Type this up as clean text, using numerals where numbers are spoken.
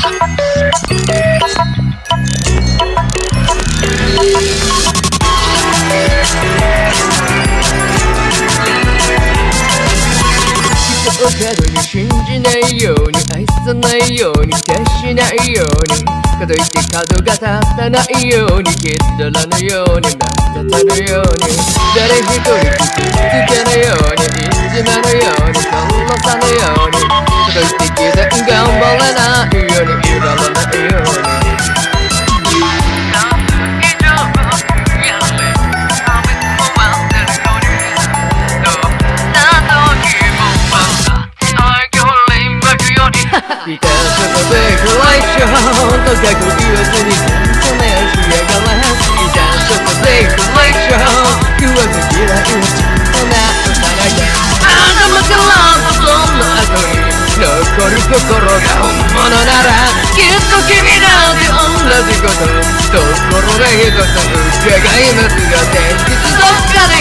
過度に信じないように愛さないように徹しないようにかといって角が立たないように気取らぬようにまたたるように誰一人傷つけぬようにいじめぬように殺さぬようにかといって気で頑張れないようにいられないようにいたそこでクライションとかく言わずにそねしやがれいたそこでクライション言わず嫌いそんな歌だけ頭からその後に残る心が本物ならきっと君だって同じことところで一つ伺いますが現実どっかで